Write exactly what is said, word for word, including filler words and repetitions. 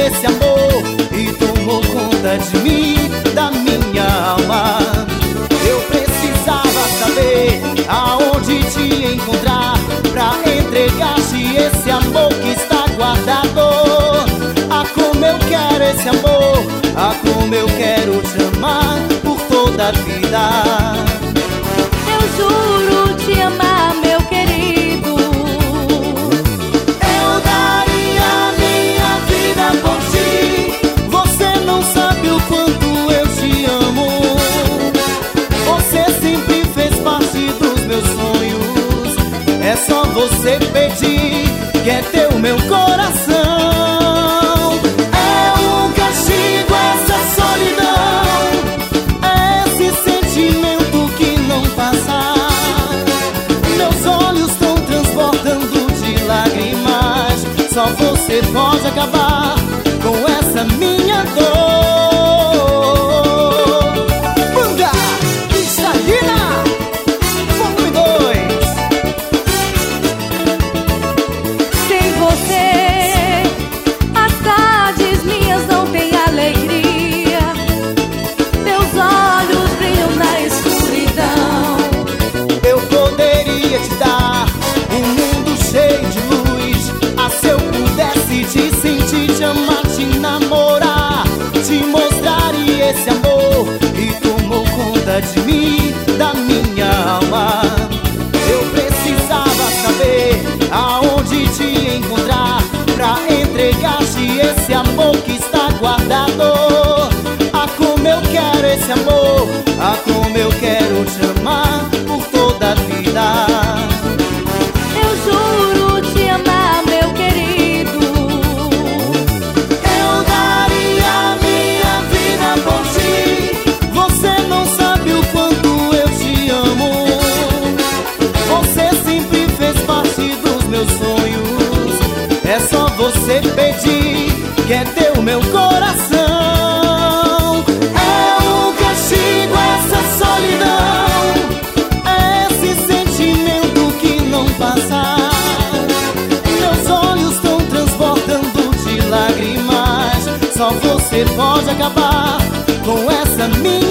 esse amor e tomou conta de mim, da minha alma. Eu precisava saber aonde te encontrar pra entregar-te esse amor que está guardado. Ah, como eu quero esse amor, ah, como eu quero te amar por toda a vida. Eu juro te amar, meu querido. Eu daria minha vida por ti. Você não sabe o quanto eu te amo. Você sempre fez parte dos meus sonhos. É só você pedir, que é teu meu coração. Só você pode acabar com essa minha dor. Banda Cristalina, volume dois. Sem você, as tardes minhas não têm alegria. Teus olhos brilham na escuridão. Eu poderia te dar um mundo cheio de luz. Se eu pudesse te sentir, te amar, te namorar, te mostraria esse amor e tomou conta de mim, da minha alma. Eu precisava saber aonde te encontrar pra entregar-te esse amor que está guardado. Ah, como eu quero esse amor, ah, como eu quero te amar por toda a vida. Eu juro te amar, meu querido. Eu daria minha vida por ti. Você não sabe o quanto eu te amo. Você sempre fez parte dos meus sonhos. É só você pedir, que é teu meu coração. É um castigo essa solidão, é esse sentimento que não passa. Só você pode acabar com essa minha